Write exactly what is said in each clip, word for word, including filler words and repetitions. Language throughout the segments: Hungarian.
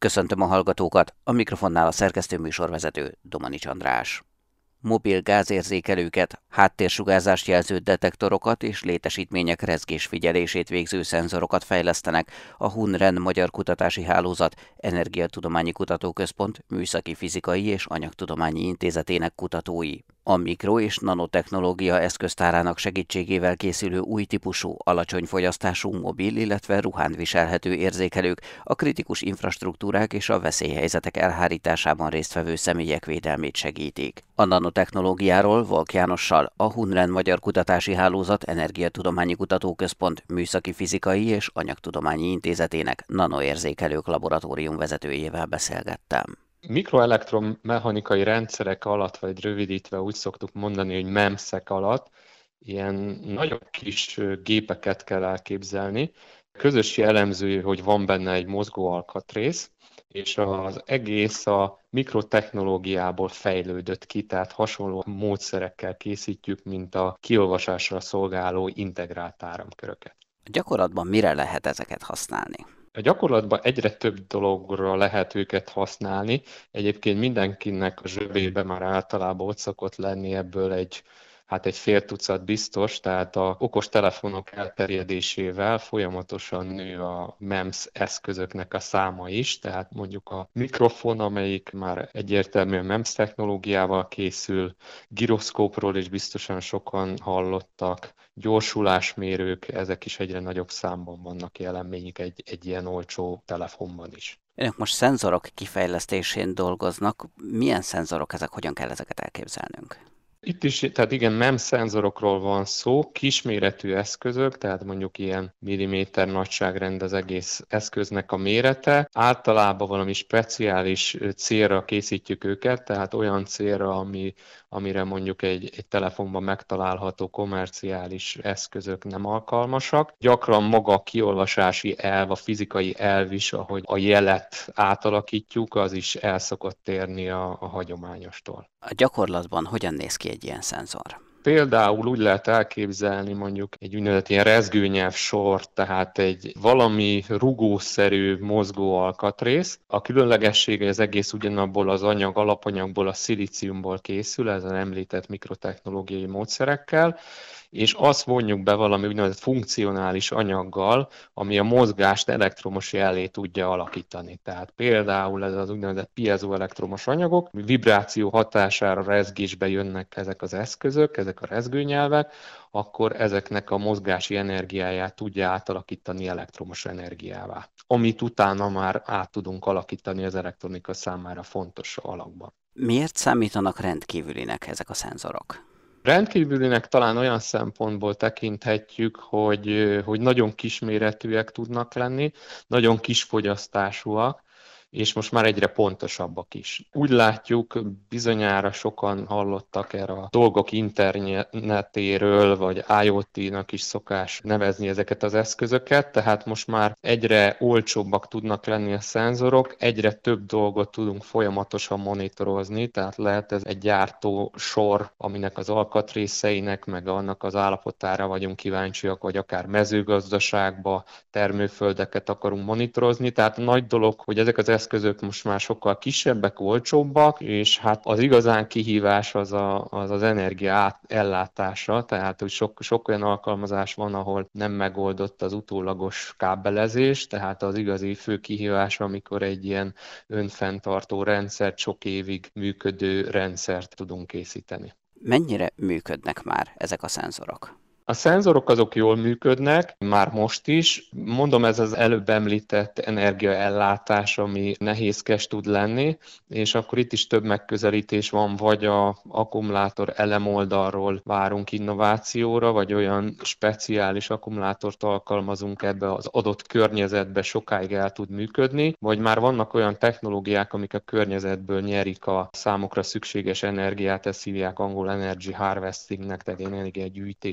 Köszöntöm a hallgatókat, a mikrofonnál a szerkesztő műsorvezető Domanics András. Mobil gázérzékelőket, háttérsugázást jelző detektorokat és létesítmények rezgésfigyelését végző szenzorokat fejlesztenek a Hunren Magyar Kutatási Hálózat Energiatudományi Kutatóközpont Műszaki Fizikai és Anyagtudományi Intézetének kutatói. A mikro- és nanotechnológia eszköztárának segítségével készülő új típusú, alacsony fogyasztású mobil, illetve ruhán viselhető érzékelők a kritikus infrastruktúrák és a veszélyhelyzetek elhárításában résztvevő személyek védelmét segítik. A nanotechnológiáról Volk Jánossal, a Hunren Magyar Kutatási Hálózat Energiatudományi Kutatóközpont Műszaki Fizikai és Anyagtudományi Intézetének nanoérzékelők laboratórium vezetőjével beszélgettem. Mikroelektromechanikai rendszerek alatt, vagy rövidítve úgy szoktuk mondani, hogy memszek alatt, ilyen nagyon kis gépeket kell elképzelni. Közös jellemző, hogy van benne egy mozgó alkatrész, és az egész a mikrotechnológiából fejlődött ki, tehát hasonló módszerekkel készítjük, mint a kiolvasásra szolgáló integrált áramköröket. A gyakorlatban mire lehet ezeket használni? A gyakorlatban egyre több dologra lehet őket használni. Egyébként mindenkinek a zsebében már általában ott szokott lenni ebből egy, hát egy fél tucat biztos, tehát a okos telefonok elterjedésével folyamatosan nő a memsz eszközöknek a száma is, tehát mondjuk a mikrofon, amelyik már egyértelműen memsz technológiával készül, giroszkópról is biztosan sokan hallottak, gyorsulásmérők, ezek is egyre nagyobb számban vannak jelen még egy, egy ilyen olcsó telefonban is. Önök most szenzorok kifejlesztésén dolgoznak. Milyen szenzorok ezek, hogyan kell ezeket elképzelnünk? Itt is, tehát igen, memsz szenzorokról van szó, kisméretű eszközök, tehát mondjuk ilyen milliméter nagyságrend az egész eszköznek a mérete. Általában valami speciális célra készítjük őket, tehát olyan célra, ami, amire mondjuk egy, egy telefonban megtalálható kommerciális eszközök nem alkalmasak. Gyakran maga a kiolvasási elv, a fizikai elv is, ahogy a jelet átalakítjuk, az is el szokott térni a, a hagyományostól. A gyakorlatban hogyan néz ki egy ilyen szenzor? Például úgy lehet elképzelni mondjuk egy úgynevezett ilyen rezgőnyelv sort, tehát egy valami rugószerű mozgó alkatrész. A különlegessége az egész ugyanabból az anyag, alapanyagból, a szilíciumból készül, ezen említett mikrotechnológiai módszerekkel, és azt vonjuk be valami úgynevezett funkcionális anyaggal, ami a mozgást elektromos jellé tudja alakítani. Tehát például ez az úgynevezett piezoelektromos anyagok, vibráció hatására rezgésbe jönnek ezek az eszközök, ezek a rezgőnyelvek, akkor ezeknek a mozgási energiáját tudja átalakítani elektromos energiává, amit utána már át tudunk alakítani az elektronika számára fontos alakban. Miért számítanak rendkívülinek ezek a szenzorok? Rendkívülinek talán olyan szempontból tekinthetjük, hogy, hogy nagyon kisméretűek tudnak lenni, nagyon kis fogyasztásúak, és most már egyre pontosabbak is. Úgy látjuk, bizonyára sokan hallottak erre a dolgok internetéről, vagy I O T-nak is szokás nevezni ezeket az eszközöket, tehát most már egyre olcsóbbak tudnak lenni a szenzorok, egyre több dolgot tudunk folyamatosan monitorozni, tehát lehet ez egy gyártó sor, aminek az alkatrészeinek, meg annak az állapotára vagyunk kíváncsiak, vagy akár mezőgazdaságba termőföldeket akarunk monitorozni, tehát nagy dolog, hogy ezek az eszközök most már sokkal kisebbek, olcsóbbak, és hát az igazán kihívás az a, az, az energia ellátása, tehát hogy sok, sok olyan alkalmazás van, ahol nem megoldott az utólagos kábelezés, tehát az igazi fő kihívás, amikor egy ilyen önfenntartó rendszert, sok évig működő rendszert tudunk készíteni. Mennyire működnek már ezek a szenzorok? A szenzorok azok jól működnek, már most is. Mondom, ez az előbb említett energiaellátás, ami nehézkes tud lenni, és akkor itt is több megközelítés van, vagy a akkumulátor elemoldalról várunk innovációra, vagy olyan speciális akkumulátort alkalmazunk ebbe az adott környezetbe, sokáig el tud működni, vagy már vannak olyan technológiák, amik a környezetből nyerik a számukra szükséges energiát, ezt hívják angol energy harvestingnek, tehát energiagyűjtésnek, szüretelésnek,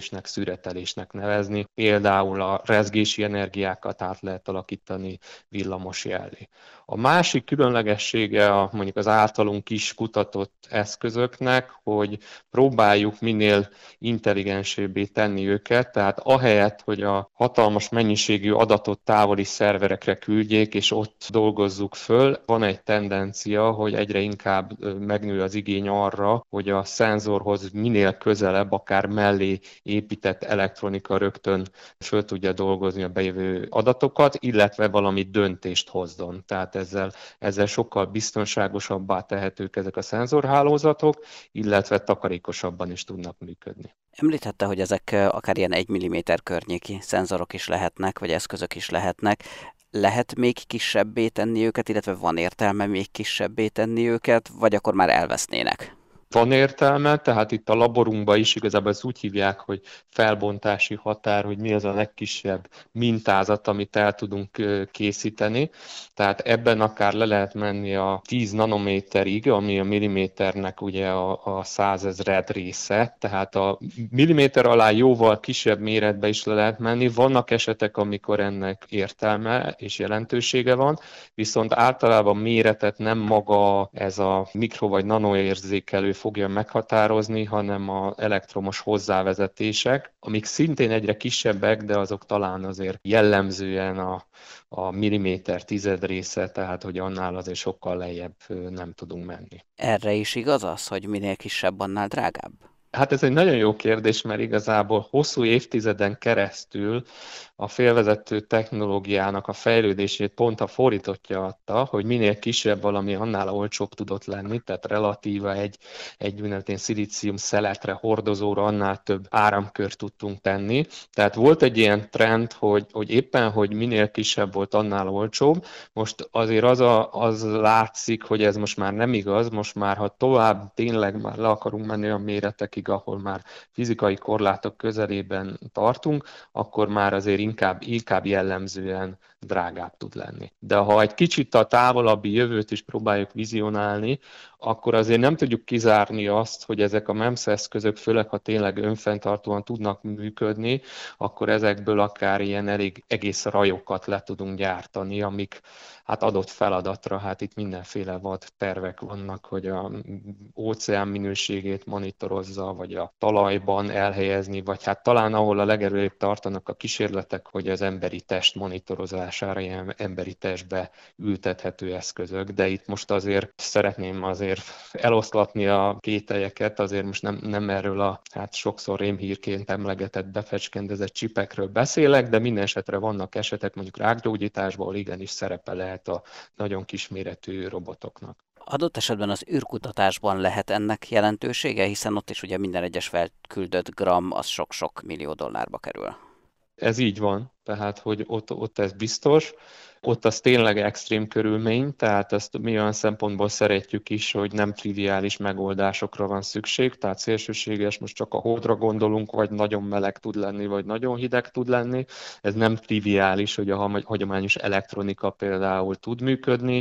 tűretelésnek nevezni. Például a rezgési energiákat át lehet alakítani villamos jellé. A másik különlegessége a, mondjuk az általunk is kutatott eszközöknek, hogy próbáljuk minél intelligensebbé tenni őket, tehát ahelyett, hogy a hatalmas mennyiségű adatot távoli szerverekre küldjék, és ott dolgozzuk föl, van egy tendencia, hogy egyre inkább megnő az igény arra, hogy a szenzorhoz minél közelebb, akár mellé épített elektronika rögtön föl tudja dolgozni a bejövő adatokat, illetve valami döntést hozzon. Tehát ezzel, ezzel sokkal biztonságosabbá tehetők ezek a szenzorhálózatok, illetve takarékosabban is tudnak működni. Említette, hogy ezek akár ilyen egy milliméter környéki szenzorok is lehetnek, vagy eszközök is lehetnek. Lehet még kisebbé tenni őket, illetve van értelme még kisebbé tenni őket, vagy akkor már elvesznének? Van értelme, tehát itt a laborunkban is igazából ezt úgy hívják, hogy felbontási határ, hogy mi az a legkisebb mintázat, amit el tudunk készíteni. Tehát ebben akár le lehet menni a tíz nanométerig, ami a milliméternek ugye a, a százezred része, tehát a milliméter alá jóval kisebb méretbe is le lehet menni. Vannak esetek, amikor ennek értelme és jelentősége van, viszont általában méretet nem maga ez a mikro- vagy nanoérzékelő fogja meghatározni, hanem az elektromos hozzávezetések, amik szintén egyre kisebbek, de azok talán azért jellemzően a, a milliméter tized része, tehát hogy annál azért sokkal lejjebb nem tudunk menni. Erre is igaz az, hogy minél kisebb, annál drágább? Hát ez egy nagyon jó kérdés, mert igazából hosszú évtizeden keresztül a félvezető technológiának a fejlődését pont a fordítottja adta, hogy minél kisebb valami, annál olcsóbb tudott lenni, tehát relatíva egy, egy úgynevezett szilícium szeletre, hordozóra annál több áramkört tudtunk tenni. Tehát volt egy ilyen trend, hogy, hogy éppen, hogy minél kisebb volt, annál olcsóbb. Most azért az, a, az látszik, hogy ez most már nem igaz, most már ha tovább tényleg már le akarunk menni olyan méretekig, ahol már fizikai korlátok közelében tartunk, akkor már azért inkább, inkább jellemzően drágább tud lenni. De ha egy kicsit a távolabbi jövőt is próbáljuk vizionálni, akkor azért nem tudjuk kizárni azt, hogy ezek a MEMS eszközök, főleg ha tényleg önfenntartóan tudnak működni, akkor ezekből akár ilyen elég egész rajokat le tudunk gyártani, amik hát adott feladatra, hát itt mindenféle vad tervek vannak, hogy a óceán minőségét monitorozza, vagy a talajban elhelyezni, vagy hát talán ahol a legerőbb tartanak a kísérletek, hogy az emberi test monitorozására ilyen emberi testbe ültethető eszközök, de itt most azért szeretném azért eloszlatni a kételyeket, azért most nem, nem erről a hát sokszor rémhírként emlegetett befecskendezett csipekről beszélek, de minden esetre vannak esetek, mondjuk rákgyógyításban, ahol igenis szerepe lehet a nagyon kisméretű robotoknak. Adott esetben az űrkutatásban lehet ennek jelentősége, hiszen ott is ugye minden egyes felküldött gram az sok-sok millió dollárba kerül. Ez így van, tehát hogy ott, ott ez biztos. Ott az tényleg extrém körülmény, tehát ezt mi olyan szempontból szeretjük is, hogy nem triviális megoldásokra van szükség, tehát szélsőséges, most csak a Holdra gondolunk, vagy nagyon meleg tud lenni, vagy nagyon hideg tud lenni. Ez nem triviális, hogy a hagyományos elektronika például tud működni,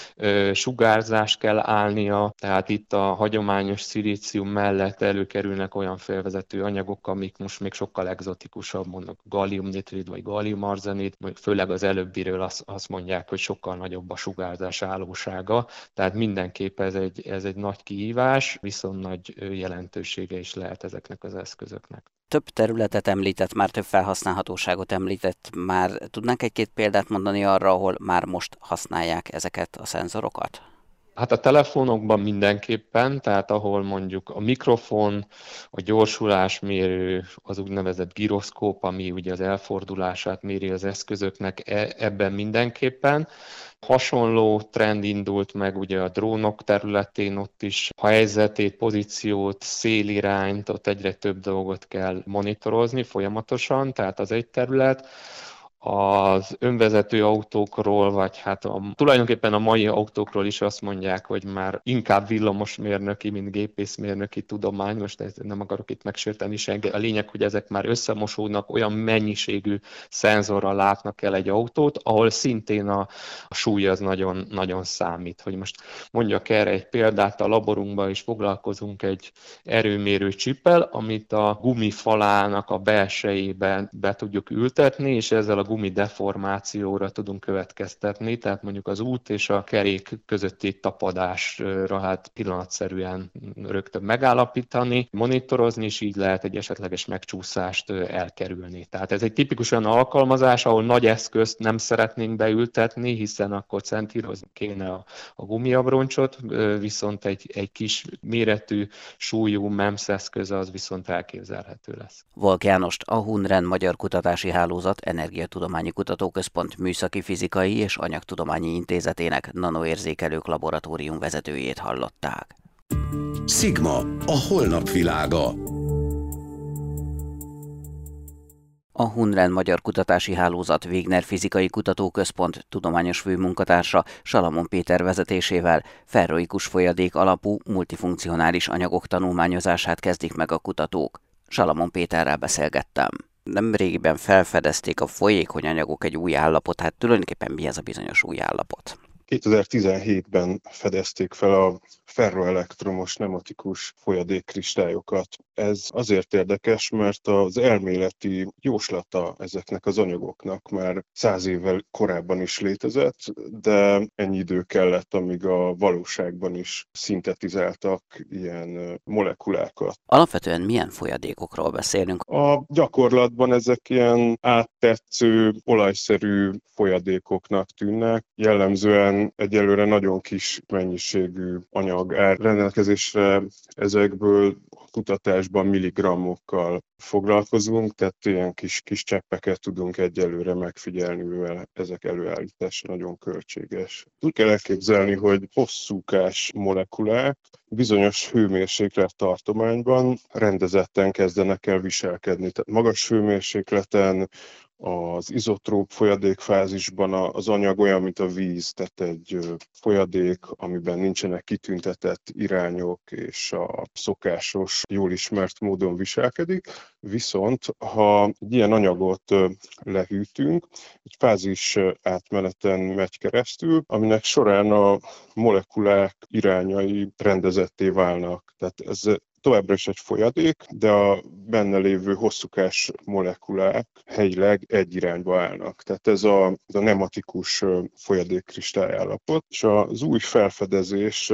sugárzás kell állnia, tehát itt a hagyományos szilícium mellett előkerülnek olyan félvezető anyagok, amik most még sokkal egzotikusabb, mondjuk galliumnitrid vagy galliumarzenid, főleg az előbbiről azt azt mondják, hogy sokkal nagyobb a sugárzás állósága, tehát mindenképp ez egy, ez egy nagy kihívás, viszont nagy jelentősége is lehet ezeknek az eszközöknek. Több területet említett, már több felhasználhatóságot említett, már tudnánk egy-két példát mondani arra, ahol már most használják ezeket a szenzorokat? Hát a telefonokban mindenképpen, tehát ahol mondjuk a mikrofon, a gyorsulásmérő, az úgynevezett giroszkóp, ami ugye az elfordulását méri az eszközöknek, ebben mindenképpen. Hasonló trend indult meg ugye a drónok területén, ott is a helyzetét, pozíciót, szélirányt, ott egyre több dolgot kell monitorozni folyamatosan, tehát az egy terület. Az önvezető autókról, vagy hát a, tulajdonképpen a mai autókról is azt mondják, hogy már inkább villamosmérnöki, mint gépészmérnöki tudomány. Most ezt nem akarok itt megsérteni senki. A lényeg, hogy ezek már összemosódnak, olyan mennyiségű szenzorral látnak el egy autót, ahol szintén a, a súly az nagyon, nagyon számít. Hogy most mondjak erre egy példát, a laborunkban is foglalkozunk egy erőmérő csippel, amit a gumifalának a belsejében be tudjuk ültetni, és ezzel a gumi deformációra tudunk következtetni, tehát mondjuk az út és a kerék közötti tapadásra hát pillanatszerűen rögtön megállapítani, monitorozni, és így lehet egy esetleges megcsúszást elkerülni. Tehát ez egy tipikusan alkalmazás, ahol nagy eszközt nem szeretnénk beültetni, hiszen akkor centírozni kéne a, a gumiabroncsot, viszont egy, egy kis méretű, súlyú MEMS eszköz az viszont elképzelhető lesz. Volk Jánost, a Hunren Magyar Kutatási Hálózat Energiatudományi Kutatóközpont Műszaki Fizikai és Anyagtudományi Intézetének nanoérzékelők laboratórium vezetőjét hallották. Sigma, a holnap világa. A Hunren Magyar Kutatási Hálózat Wegener Fizikai Kutatóközpont tudományos főmunkatársa Salamon Péter vezetésével ferroikus folyadék alapú multifunkcionális anyagok tanulmányozását kezdik meg a kutatók. Salamon Péterrel beszélgettem. Nemrégiben felfedezték a folyékony anyagok egy új állapot, tulajdonképpen mi ez a bizonyos új állapot? kétezer-tizenhétben fedezték fel a ferroelektromos nematikus folyadékkristályokat. Ez azért érdekes, mert az elméleti jóslata ezeknek az anyagoknak már száz évvel korábban is létezett, de ennyi idő kellett, amíg a valóságban is szintetizáltak ilyen molekulákat. Alapvetően milyen folyadékokról beszélünk? A gyakorlatban ezek ilyen áttetsző, olajszerű folyadékoknak tűnnek. Jellemzően egyelőre nagyon kis mennyiségű anyag áll rendelkezésre, ezekből kutatásban milligrammokkal foglalkozunk, tehát ilyen kis, kis cseppeket tudunk egyelőre megfigyelni, mivel ezek előállítása nagyon költséges. Úgy kell elképzelni, hogy hosszúkás molekulák bizonyos hőmérséklet tartományban rendezetten kezdenek el viselkedni. Tehát magas hőmérsékleten az izotróp folyadékfázisban az anyag olyan, mint a víz, tehát egy folyadék, amiben nincsenek kitüntetett irányok, és a szokásos, jól ismert módon viselkedik. Viszont, ha egy ilyen anyagot lehűtünk, egy fázis átmeneten megy keresztül, aminek során a molekulák irányai rendezetté válnak. Tehát ez továbbra is egy folyadék, de a benne lévő hosszúkás molekulák helyileg egy irányba állnak. Tehát ez a, a nematikus folyadékkristályállapot. És az új felfedezés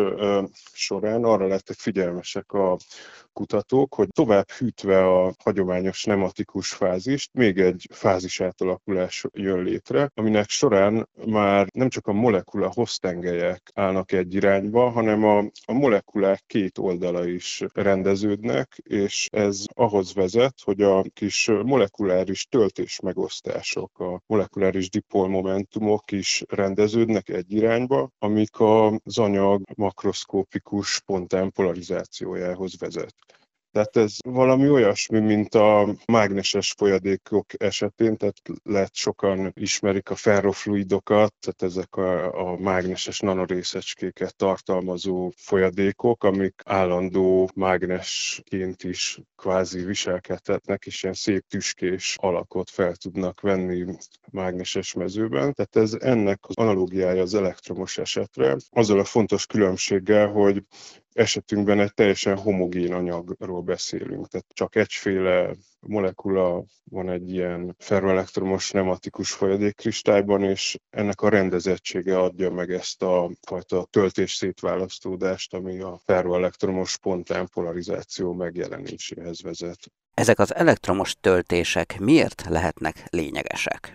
során arra lettek figyelmesek a kutatók, hogy tovább hűtve a hagyományos nematikus fázist, még egy fázis átalakulás jön létre, aminek során már nem csak a molekula hossztengelyek állnak egy irányba, hanem a, a molekulák két oldala is rendeződnek, és ez ahhoz vezet, hogy a kis molekuláris töltésmegosztások, a molekuláris dipolmomentumok is rendeződnek egy irányba, amik az anyag makroszkópikus spontán polarizációjához vezet. Tehát ez valami olyasmi, mint a mágneses folyadékok esetén, tehát lehet sokan ismerik a ferrofluidokat, tehát ezek a, a mágneses nanorészecskéket tartalmazó folyadékok, amik állandó mágnesként is kvázi viselkedhetnek, és ilyen szép tüskés alakot fel tudnak venni mágneses mezőben. Tehát ez ennek az analógiája az elektromos esetre, azzal a fontos különbséggel, hogy esetünkben egy teljesen homogén anyagról beszélünk, tehát csak egyféle molekula van egy ilyen ferroelektromos nematikus folyadékkristályban, és ennek a rendezettsége adja meg ezt a fajta töltés-szétválasztódást, ami a ferroelektromos spontán polarizáció megjelenéséhez vezet. Ezek az elektromos töltések miért lehetnek lényegesek?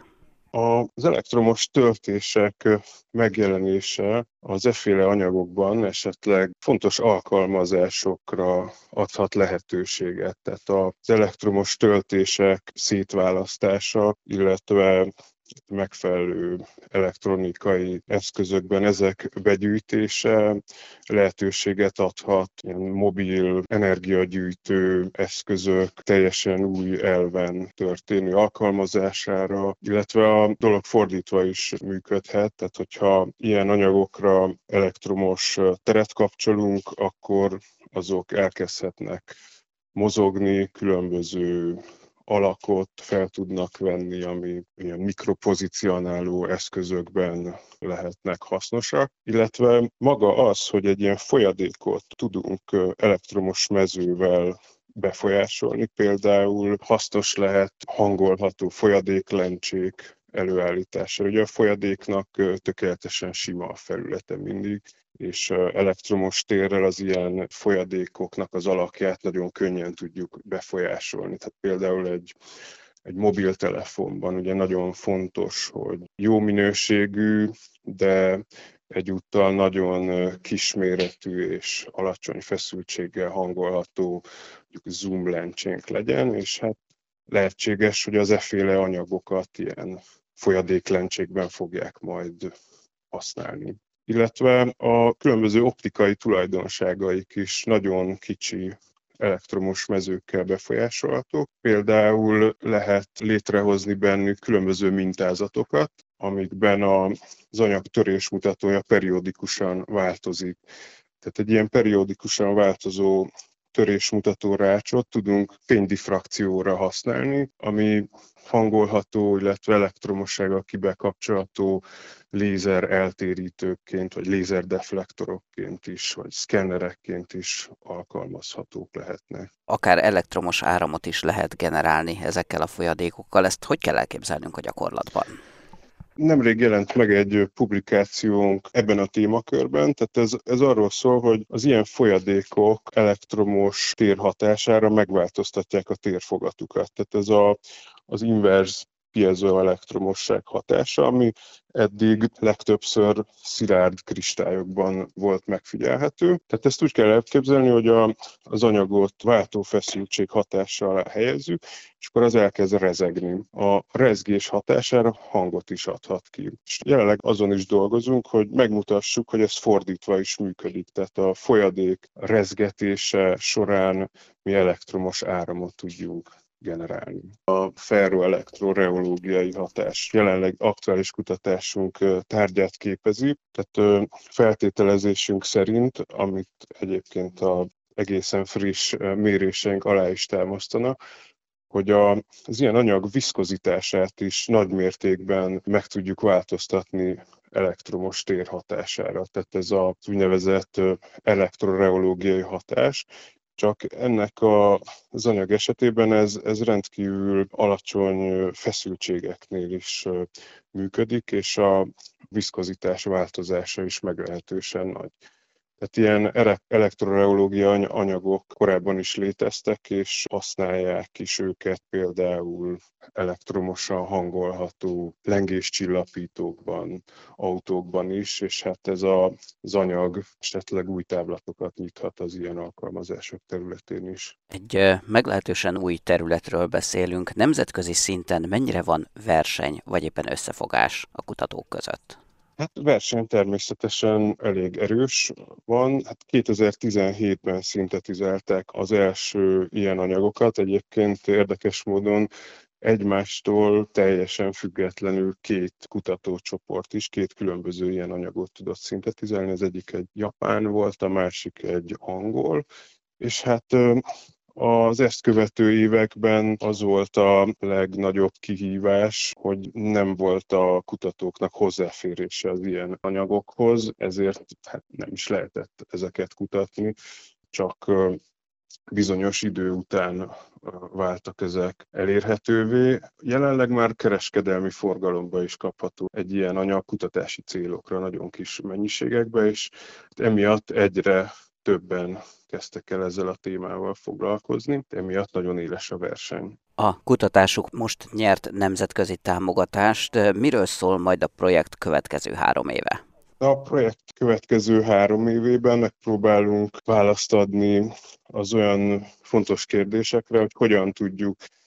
Az elektromos töltések megjelenése az efféle anyagokban esetleg fontos alkalmazásokra adhat lehetőséget. Tehát az elektromos töltések szétválasztása, illetve megfelelő elektronikai eszközökben ezek begyűjtése lehetőséget adhat ilyen mobil energiagyűjtő eszközök teljesen új elven történő alkalmazására, illetve a dolog fordítva is működhet, tehát hogyha ilyen anyagokra elektromos teret kapcsolunk, akkor azok elkezdhetnek mozogni, különböző alakot fel tudnak venni, ami ilyen mikropozicionáló eszközökben lehetnek hasznosak, illetve maga az, hogy egy ilyen folyadékot tudunk elektromos mezővel befolyásolni, például hasznos lehet hangolható folyadéklencsék előállítása. Ugye a folyadéknak tökéletesen sima a felülete mindig, és elektromos térrel az ilyen folyadékoknak az alakját nagyon könnyen tudjuk befolyásolni. Tehát például egy, egy mobiltelefonban ugye nagyon fontos, hogy jó minőségű, de egyúttal nagyon kisméretű és alacsony feszültséggel hangolható mondjuk zoom lencsénk legyen, és hát lehetséges, hogy az efféle anyagokat ilyen folyadéklencsékben fogják majd használni. Illetve a különböző optikai tulajdonságaik is nagyon kicsi elektromos mezőkkel befolyásolhatók. Például lehet létrehozni bennük különböző mintázatokat, amikben az anyag törésmutatója periódikusan változik. Tehát egy ilyen periódikusan változó törésmutató rácsot tudunk fénydiffrakcióra használni, ami hangolható, illetve elektromossággal kibekapcsolható lézer eltérítőkként, vagy lézerdeflektorokként is, vagy szkennerekként is alkalmazhatók lehetnek. Akár elektromos áramot is lehet generálni ezekkel a folyadékokkal. Ezt hogy kell elképzelnünk a gyakorlatban? Nemrég jelent meg egy publikációnk ebben a témakörben, tehát ez, ez arról szól, hogy az ilyen folyadékok elektromos tér hatására megváltoztatják a térfogatukat. Tehát ez a, az inverz piezoelektromosság hatása, ami eddig legtöbbször szilárd kristályokban volt megfigyelhető. Tehát ezt úgy kell elképzelni, hogy a, az anyagot váltófeszültség hatása alá helyezzük, és akkor az elkezd rezegni. A rezgés hatására hangot is adhat ki. És jelenleg azon is dolgozunk, hogy megmutassuk, hogy ez fordítva is működik. Tehát a folyadék rezgetése során mi elektromos áramot tudjunk generálni. A ferroelektroreológiai hatás jelenleg aktuális kutatásunk tárgyát képezi, tehát feltételezésünk szerint, amit egyébként az egészen friss méréseink alá is támasztanak, hogy az ilyen anyag viszkozitását is nagy mértékben meg tudjuk változtatni elektromos tér hatására. Tehát ez az úgynevezett elektroreológiai hatás, csak ennek a, az anyag esetében ez, ez rendkívül alacsony feszültségeknél is működik, és a viszkozitás változása is meglehetősen nagy. Tehát ilyen elektroreológiai anyagok korábban is léteztek, és használják is őket például elektromosan hangolható lengéscsillapítókban, autókban is, és hát ez a, az anyag esetleg új táblatokat nyithat az ilyen alkalmazások területén is. Egy meglehetősen új területről beszélünk. Nemzetközi szinten mennyire van verseny, vagy éppen összefogás a kutatók között? Hát verseny természetesen elég erős van. Hát kétezer-tizenhétben szintetizálták az első ilyen anyagokat. Egyébként érdekes módon egymástól teljesen függetlenül két kutatócsoport is, két különböző ilyen anyagot tudott szintetizálni. Az egyik egy japán volt, a másik egy angol. És hát az ezt követő években az volt a legnagyobb kihívás, hogy nem volt a kutatóknak hozzáférése az ilyen anyagokhoz, ezért hát nem is lehetett ezeket kutatni, csak bizonyos idő után váltak ezek elérhetővé. Jelenleg már kereskedelmi forgalomba is kapható egy ilyen anyag kutatási célokra nagyon kis mennyiségekbe, és emiatt egyre többen kezdtek el ezzel a témával foglalkozni, emiatt nagyon éles a verseny. A kutatásuk most nyert nemzetközi támogatást. Miről szól majd a projekt következő három éve? A projekt következő három évében megpróbálunk választ adni az olyan fontos kérdésekre, hogy hogyan tudjuk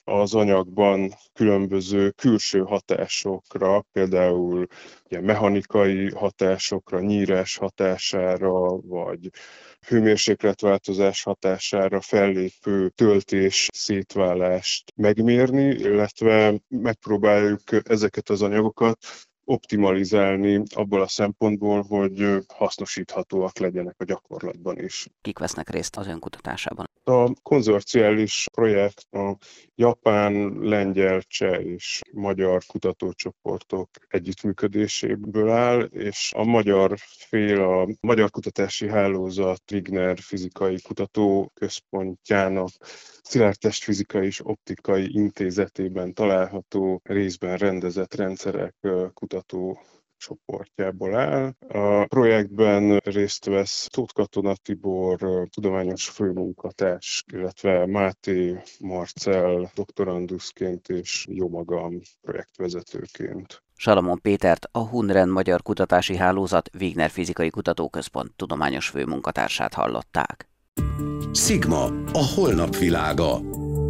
az anyagban különböző külső hatásokra, például ilyen mechanikai hatásokra, nyírás hatására, vagy hőmérsékletváltozás hatására fellépő töltés szétválást megmérni, illetve megpróbáljuk ezeket az anyagokat optimalizálni abból a szempontból, hogy hasznosíthatóak legyenek a gyakorlatban is. Kik vesznek részt az önkutatásában? A konzorciális projekt a japán, lengyel, cseh és magyar kutatócsoportok együttműködéséből áll, és a magyar fél a Magyar Kutatási Hálózat Wigner Fizikai Kutatóközpontjának Szilárdtestfizikai és Optikai Intézetében található részben rendezett rendszerek kutató csoportjából áll. A projektben részt vesz Tóth Katona Tibor tudományos főmunkatárs, illetve Máté Marcell doktoranduszként és jó magam projektvezetőként. Salamon Pétert, a Hunren Magyar Kutatási Hálózat Wigner Fizikai Kutatóközpont tudományos főmunkatársát hallották. Sigma, a holnap világa.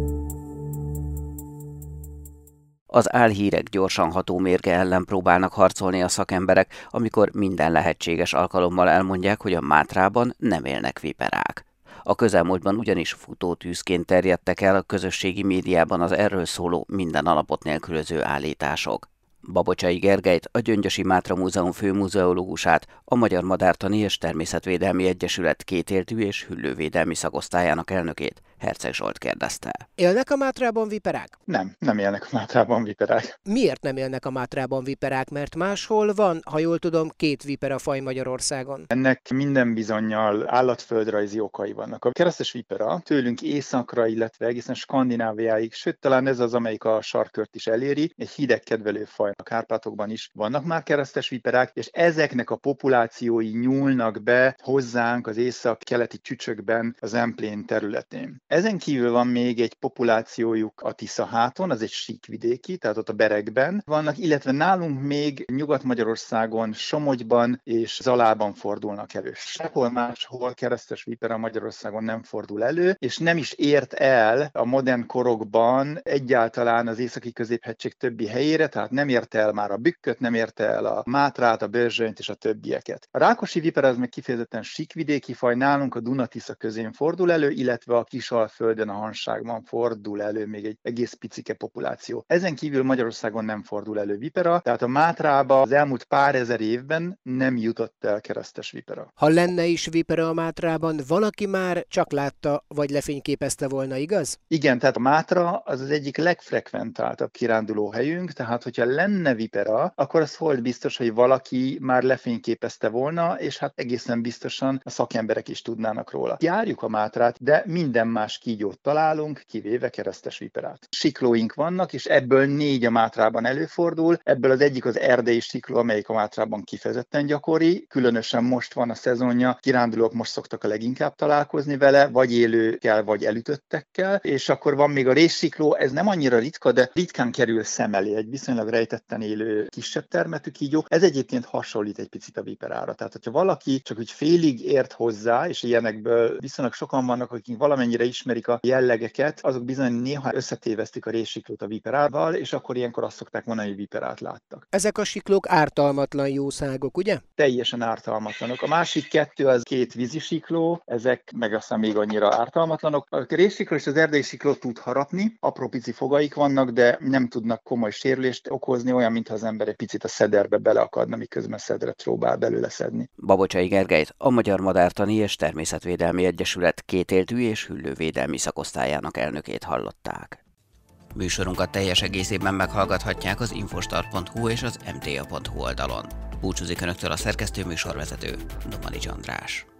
Az álhírek gyorsan ható mérge ellen próbálnak harcolni a szakemberek, amikor minden lehetséges alkalommal elmondják, hogy a Mátrában nem élnek viperák. A közelmúltban ugyanis futótűzként terjedtek el a közösségi médiában az erről szóló minden alapot nélkülöző állítások. Babocsai Gergelyt, a Gyöngyösi Mátra Múzeum főmuzeológusát, a Magyar Madártani és Természetvédelmi Egyesület kétéltű és hüllővédelmi szakosztályának elnökét, Herceg Zsolt kérdezte. Élnek a Mátrában viperák? Nem, nem élnek a Mátrában viperák. Miért nem élnek a Mátrában viperák? Mert máshol van, ha jól tudom, két viperafaj Magyarországon. Ennek minden bizonnyal állatföldrajzi okai vannak. A keresztes vipera tőlünk északra, illetve egészen Skandináviáig, sőt talán ez az, amelyik a sarkkört is eléri, egy hidegkedvelő faj. A Kárpátokban is vannak már keresztes viperák, és ezeknek a populációi nyúlnak be hozzánk az észak-keleti csücsökben az Emplén területén. Ezen kívül van még egy populációjuk a Tisza-háton, az egy síkvidéki, tehát ott a Berekben vannak, illetve nálunk még Nyugat-Magyarországon, Somogyban és Zalában fordulnak elő. Sehol máshol keresztes vipera Magyarországon nem fordul elő, és nem is ért el a modern korokban egyáltalán az északi középhegység többi helyére, tehát nem ért el már a bükköt, nem érte el a Mátrát, a Börzsönyt és a többieket. A rákosi vipera az meg kifejezetten síkvidéki faj, nálunk a Duna-Tisza közén fordul elő, illetve a Kisalföldön, a Hanságban fordul elő még egy egész picike populáció. Ezen kívül Magyarországon nem fordul elő vipera, tehát a Mátrába az elmúlt pár ezer évben nem jutott el keresztes vipera. Ha lenne is vipera a Mátrában, valaki már csak látta, vagy lefényképezte volna, igaz? Igen, tehát a Mátra az az egyik legfrekventáltabb kiránduló helyünk, tehát hogyha lenne vipera, akkor az volt biztos, hogy valaki már lefényképezte volna, és hát egészen biztosan a szakemberek is tudnának róla. Járjuk a Mátrát, de minden más kígyót találunk, kivéve keresztes viperát. Siklóink vannak, és ebből négy a Mátrában előfordul, ebből az egyik az erdélyi sikló, amelyik a Mátrában kifejezetten gyakori, különösen most van a szezonja, kirándulók most szoktak a leginkább találkozni vele, vagy élőkkel, vagy elütöttekkel, és akkor van még a rézsikló, ez nem annyira ritka, de ritkán kerül szem elé, egy viszonylag rejtetten élő kisebb termetű kígyó. Ez egyébként hasonlít egy picit a viperára. Tehát, hogyha valaki csak úgy félig ért hozzá, és ilyenekből viszonylag sokan vannak, akik valamennyire ismerik a jellegeket, azok bizony néha összetévesztik a rézsiklót a viperával, és akkor ilyenkor azt szokták mondani, hogy viperát láttak. Ezek a siklók ártalmatlan jószágok, ugye? Teljesen ártalmatlanok. A másik kettő az két vízisikló, ezek meg aztán még annyira ártalmatlanok. A rézsikló és az erdei sikló tud harapni, apró pici fogaik vannak, de nem tudnak komoly sérülést okozni, olyan, mintha az ember egy picit a szederbe beleakadna, miközben szedret próbál belőle szedni. Babocsai Gergelyt, a Magyar Madártani és Természetvédelmi Egyesület kétéltű és hüllővédelmi szakosztályának elnökét hallották. Műsorunkat teljes egészében meghallgathatják az infostart pont hu és az em té á pont hu oldalon. Búcsúzik Önöktől a szerkesztő műsorvezető, Domanics András.